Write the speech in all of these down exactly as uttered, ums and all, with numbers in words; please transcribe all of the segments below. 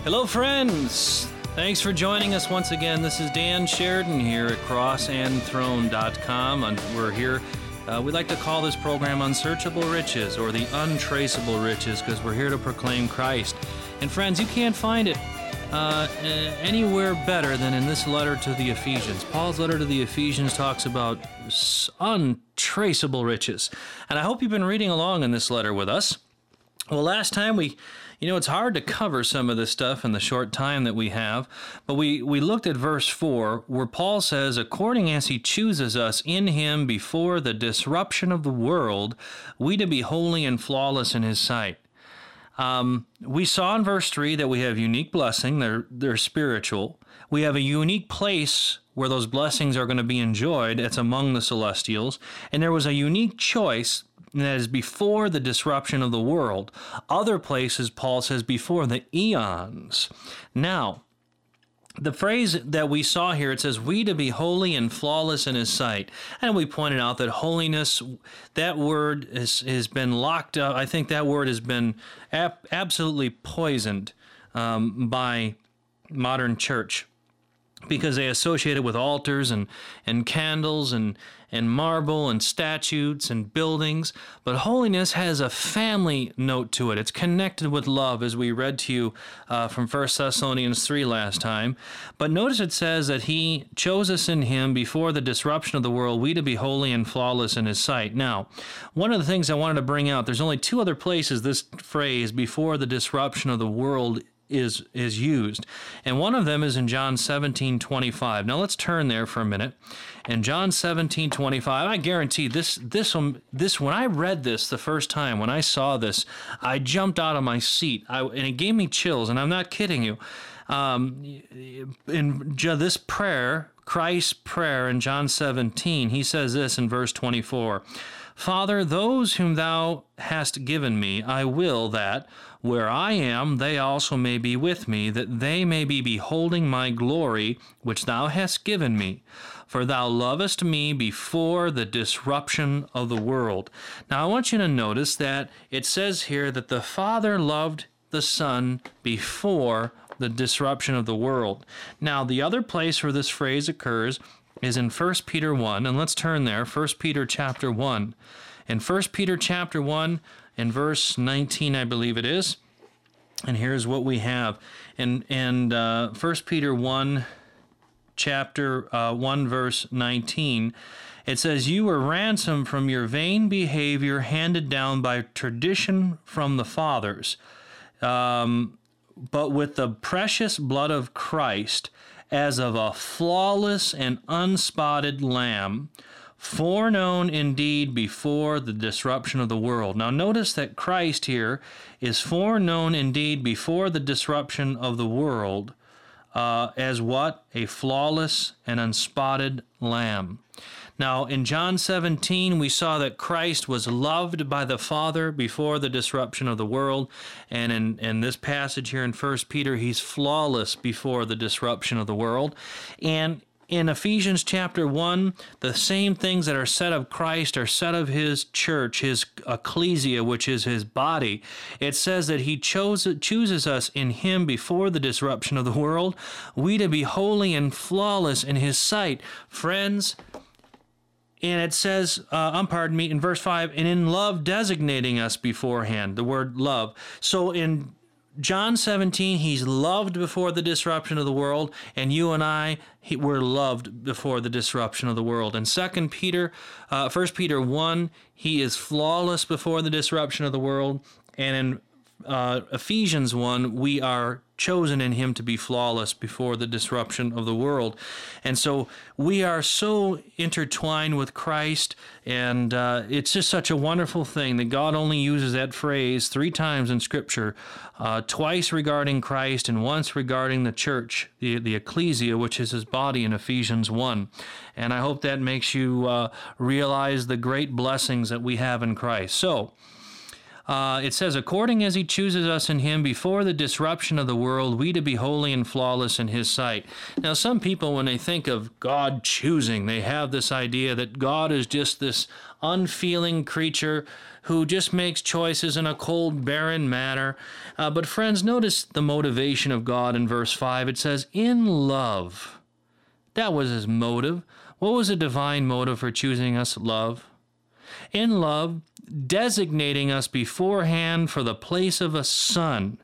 Hello, friends. Thanks for joining us once again. This is Dan Sheridan here at cross and throne dot com. And we're here. Uh, we like to call this program Unsearchable Riches, or the Untraceable Riches, because we're here to proclaim Christ. And friends, you can't find it uh, anywhere better than in this letter to the Ephesians. Paul's letter to the Ephesians talks about untraceable riches. And I hope you've been reading along in this letter with us. Well, last time we, you know, it's hard to cover some of this stuff in the short time that we have, but we, we looked at verse four, where Paul says, according as he chooses us in him before the disruption of the world, we to be holy and flawless in his sight. Um, we saw in verse three that we have unique blessing, they're, they're spiritual. We have a unique place where those blessings are going to be enjoyed, it's among the celestials, and there was a unique choice, and that is before the disruption of the world. Other places, Paul says, before the eons. Now, the phrase that we saw here, it says, we to be holy and flawless in his sight. And we pointed out that holiness, that word has, has been locked up. I think that word has been ab- absolutely poisoned um, by modern church, because they associate it with altars and, and candles and, and marble and statues and buildings. But holiness has a family note to it. It's connected with love, as we read to you uh, from First Thessalonians three last time. But notice it says that he chose us in him before the disruption of the world, we to be holy and flawless in his sight. Now, one of the things I wanted to bring out, there's only two other places this phrase, before the disruption of the world, is is used, and one of them is in John seventeen twenty-five. Now let's turn there for a minute. In John seventeen twenty-five, I guarantee this this one this when I read this the first time, when I saw this, I jumped out of my seat, I, and it gave me chills, and I'm not kidding you. Um, in this prayer, Christ's prayer in John seventeen, he says this in verse twenty-four. Father, those whom thou hast given me, I will that, where I am, they also may be with me, that they may be beholding my glory, which thou hast given me. For thou lovest me before the disruption of the world. Now I want you to notice that it says here that the Father loved the Son before the disruption of the world. Now the other place where this phrase occurs is in First Peter one, and let's turn there, First Peter chapter one. In First Peter chapter one, in verse nineteen, I believe it is, and here's what we have. And, and uh, First Peter one, chapter uh, one, verse nineteen, it says, you were ransomed from your vain behavior handed down by tradition from the fathers, um, but with the precious blood of Christ, as of a flawless and unspotted lamb, foreknown indeed before the disruption of the world. Now notice that Christ here is foreknown indeed before the disruption of the world uh, as what? A flawless and unspotted lamb. Now, in John seventeen, we saw that Christ was loved by the Father before the disruption of the world. And in, in this passage here in First Peter, he's flawless before the disruption of the world. And in Ephesians chapter one, the same things that are said of Christ are said of his church, his ecclesia, which is his body. It says that he chose, chooses us in him before the disruption of the world, we to be holy and flawless in his sight. Friends, and it says, uh, um, pardon me, in verse five, and in love designating us beforehand, the word love. So in John seventeen, he's loved before the disruption of the world, and you and I, he, we're loved before the disruption of the world. In Second Peter, uh, First Peter one, he is flawless before the disruption of the world, and in uh, Ephesians one, we are chosen in him to be flawless before the disruption of the world. And so we are so intertwined with Christ, and uh, it's just such a wonderful thing that God only uses that phrase three times in Scripture, uh, twice regarding Christ and once regarding the church, the, the ecclesia, which is his body in Ephesians one. And I hope that makes you uh, realize the great blessings that we have in Christ. So, Uh, it says, according as he chooses us in him before the disruption of the world, we to be holy and flawless in his sight. Now, some people, when they think of God choosing, they have this idea that God is just this unfeeling creature who just makes choices in a cold, barren manner. Uh, but friends, notice the motivation of God in verse five. It says, in love. That was his motive. What was the divine motive for choosing us? Love. In love, designating us beforehand for the place of a son.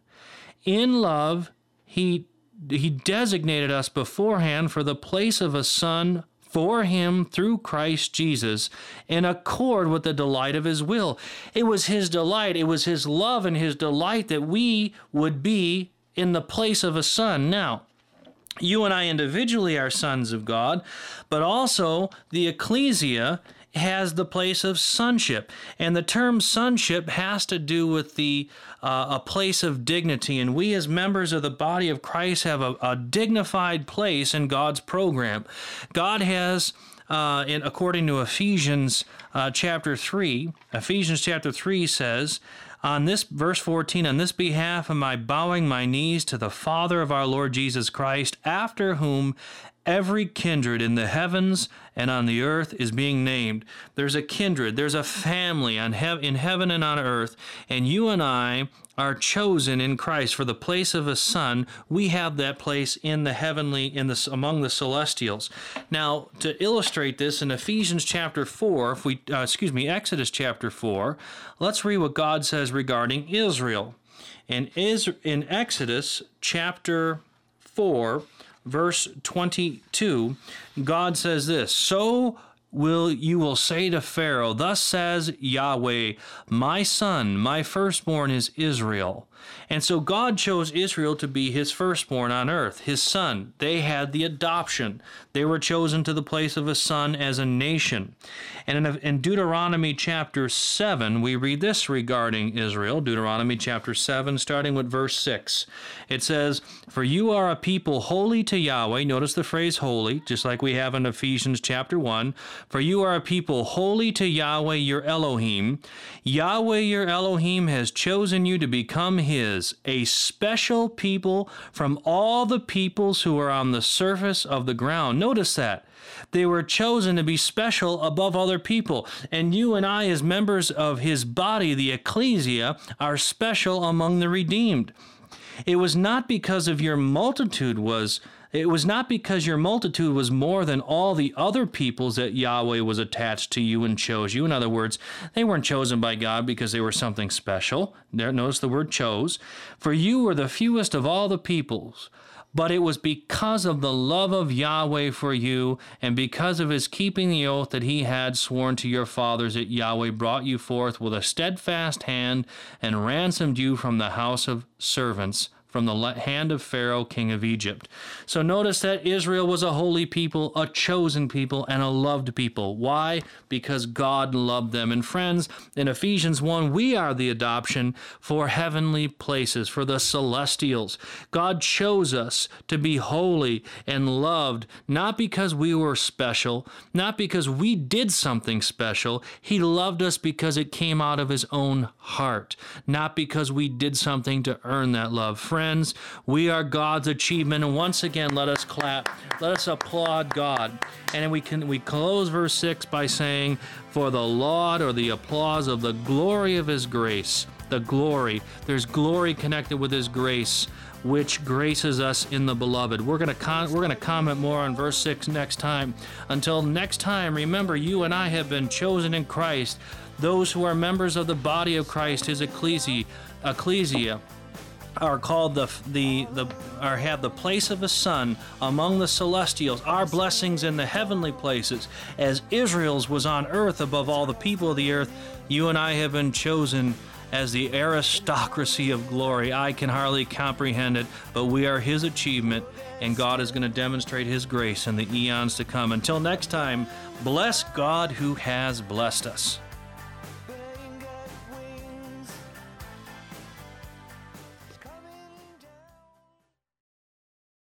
In love, he, he designated us beforehand for the place of a son for him through Christ Jesus in accord with the delight of his will. It was his delight, it was his love and his delight that we would be in the place of a son. Now, you and I individually are sons of God, but also the ecclesia has the place of sonship. And the term sonship has to do with the uh, a place of dignity. And we as members of the body of Christ have a, a dignified place in God's program. God has, uh, in, according to Ephesians uh, chapter three, Ephesians chapter three says, on this, verse fourteen, on this behalf am I bowing my knees to the Father of our Lord Jesus Christ, after whom every kindred in the heavens and on the earth is being named. There's a kindred, there's a family on hev- in heaven and on earth, and you and I are chosen in Christ for the place of a son. We have that place in the heavenly, in the among the celestials. Now, to illustrate this, in Ephesians chapter four, if we, uh, excuse me, Exodus chapter four, let's read what God says regarding Israel. In, Is- in Exodus chapter four, verse twenty-two, God says this, so will you will say to Pharaoh, thus says Yahweh, my son, my firstborn is Israel. And so God chose Israel to be his firstborn on earth, his son. They had the adoption. They were chosen to the place of a son as a nation. And in, in Deuteronomy chapter seven, we read this regarding Israel. Deuteronomy chapter seven, starting with verse six. It says, for you are a people holy to Yahweh. Notice the phrase holy, just like we have in Ephesians chapter one. For you are a people holy to Yahweh your Elohim. Yahweh your Elohim has chosen you to become his, a special people from all the peoples who are on the surface of the ground. Notice that. They were chosen to be special above other people. And you and I, as members of his body, the ecclesia, are special among the redeemed. It was not because of your multitude was It was not because your multitude was more than all the other peoples that Yahweh was attached to you and chose you. In other words, they weren't chosen by God because they were something special. There, notice the word chose. For you were the fewest of all the peoples, but it was because of the love of Yahweh for you and because of his keeping the oath that he had sworn to your fathers that Yahweh brought you forth with a steadfast hand and ransomed you from the house of servants, from the hand of Pharaoh, king of Egypt. So notice that Israel was a holy people, a chosen people, and a loved people. Why? Because God loved them. And friends, in Ephesians one, we are the adoption for heavenly places, for the celestials. God chose us to be holy and loved, not because we were special, not because we did something special. He loved us because it came out of his own heart, not because we did something to earn that love. Friends, we are God's achievement, and once again, let us clap, let us applaud God. And we can we close verse six by saying, for the laud or the applause of the glory of his grace, the glory, there's glory connected with his grace, which graces us in the beloved. We're going to con- we're going to comment more on verse six next time. Until next time, remember, you and I have been chosen in Christ. Those who are members of the body of Christ, his ecclesia, ecclesia are called the the the or have the place of a son among the celestials. Our blessings in the heavenly places, as Israel's was on earth above all the people of the earth. You and I have been chosen as the aristocracy of glory. I can hardly comprehend it, but we are his achievement, and God is going to demonstrate his grace in the eons to come. Until next time, bless God who has blessed us.